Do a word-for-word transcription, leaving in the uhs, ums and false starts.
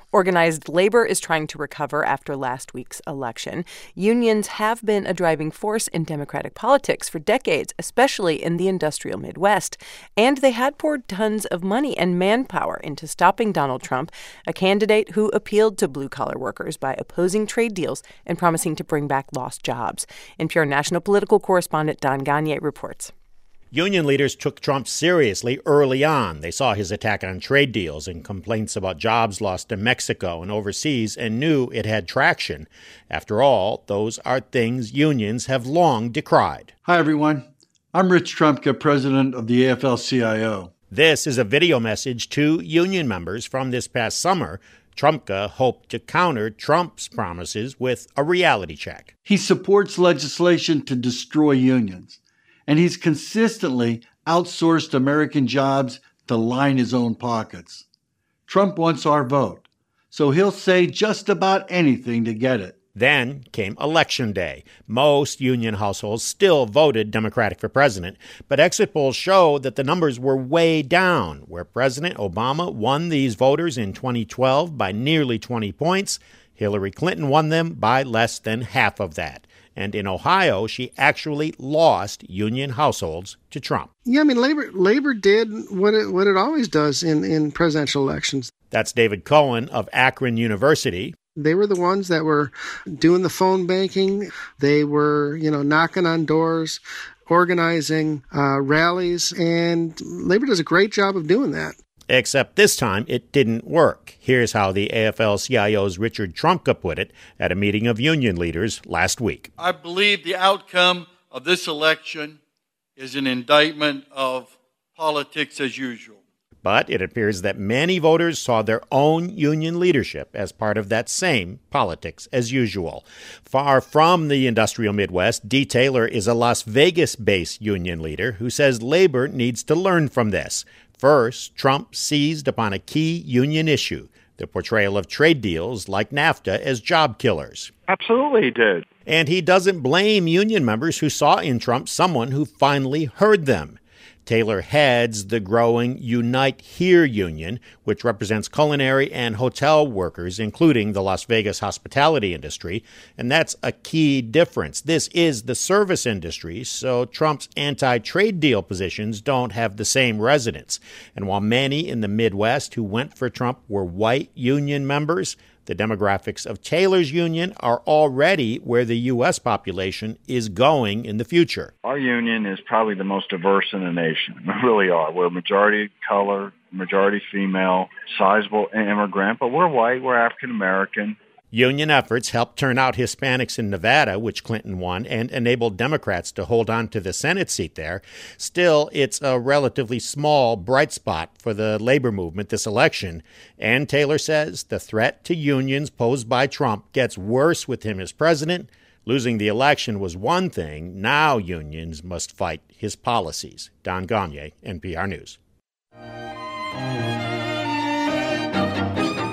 Organized labor is trying to recover after last week's election. Unions have been a driving force in Democratic politics for decades, especially in the industrial Midwest. And they had poured tons of money and manpower into stopping Donald Trump, a candidate who appealed to blue-collar workers by opposing trade deals and promising to bring back lost jobs. N P R national political correspondent Don Gonyea reports. Union leaders took Trump seriously early on. They saw his attack on trade deals and complaints about jobs lost to Mexico and overseas and knew it had traction. After all, those are things unions have long decried. Hi, everyone. I'm Rich Trumka, president of the A F L C I O. This is a video message to union members from this past summer. Trumka hoped to counter Trump's promises with a reality check. He supports legislation to destroy unions, and he's consistently outsourced American jobs to line his own pockets. Trump wants our vote, so he'll say just about anything to get it. Then came Election Day. Most union households still voted Democratic for president, but exit polls show that the numbers were way down. Where President Obama won these voters in twenty twelve by nearly twenty points, Hillary Clinton won them by less than half of that. And in Ohio, she actually lost union households to Trump. Yeah, I mean, labor labor did what it what it always does in, in presidential elections. That's David Cohen of Akron University. They were the ones that were doing the phone banking. They were, you know, knocking on doors, organizing uh, rallies, and labor does a great job of doing that. Except this time, it didn't work. Here's how the A F L C I O's Richard Trumka put it at a meeting of union leaders last week. I believe the outcome of this election is an indictment of politics as usual. But it appears that many voters saw their own union leadership as part of that same politics as usual. Far from the industrial Midwest, Dee Taylor is a Las Vegas-based union leader who says labor needs to learn from this. First, Trump seized upon a key union issue, the portrayal of trade deals like NAFTA as job killers. Absolutely he did. And he doesn't blame union members who saw in Trump someone who finally heard them. Taylor heads the growing Unite Here union, which represents culinary and hotel workers, including the Las Vegas hospitality industry. And that's a key difference. This is the service industry, so Trump's anti-trade deal positions don't have the same resonance. And while many in the Midwest who went for Trump were white union members, the demographics of Taylor's union are already where the U S population is going in the future. Our union is probably the most diverse in the nation. We really are. We're majority color, majority female, sizable immigrant, but we're white, we're African American. Union efforts helped turn out Hispanics in Nevada, which Clinton won, and enabled Democrats to hold on to the Senate seat there. Still, it's a relatively small bright spot for the labor movement this election. And Taylor says the threat to unions posed by Trump gets worse with him as president. Losing the election was one thing. Now unions must fight his policies. Don Gonyea, N P R News.